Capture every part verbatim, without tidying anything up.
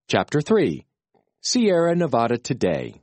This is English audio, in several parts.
Chapter three. Sierra Nevada Today.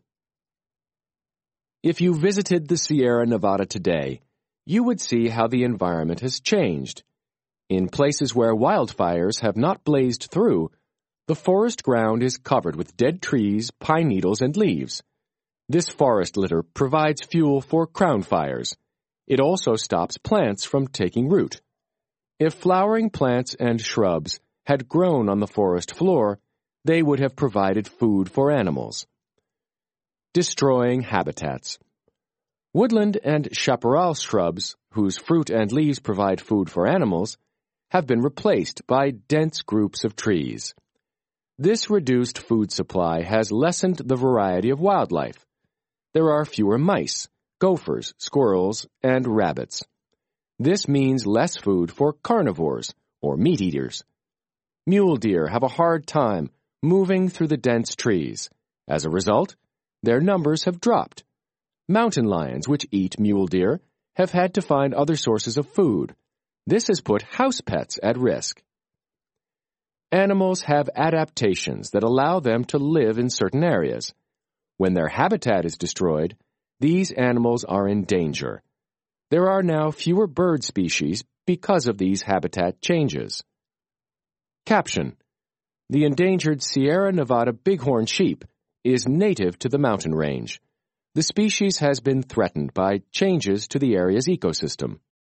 If you visited the Sierra Nevada today, you would see how the environment has changed. In places where wildfires have not blazed through, the forest ground is covered with dead trees, pine needles, and leaves. This forest litter provides fuel for crown fires. It also stops plants from taking root. If flowering plants and shrubs had grown on the forest floor, they would have provided food for animals. Destroying habitats. Woodland and chaparral shrubs, whose fruit and leaves provide food for animals, have been replaced by dense groups of trees. This reduced food supply has lessened the variety of wildlife. There are fewer mice, gophers, squirrels, and rabbits. This means less food for carnivores, or meat eaters. Mule deer have a hard time moving through the dense trees. As a result, their numbers have dropped. Mountain lions, which eat mule deer, have had to find other sources of food. This has put house pets at risk. Animals have adaptations that allow them to live in certain areas. When their habitat is destroyed, these animals are in danger. There are now fewer bird species because of these habitat changes. Caption: The endangered Sierra Nevada bighorn sheep is native to the mountain range. The species has been threatened by changes to the area's ecosystem.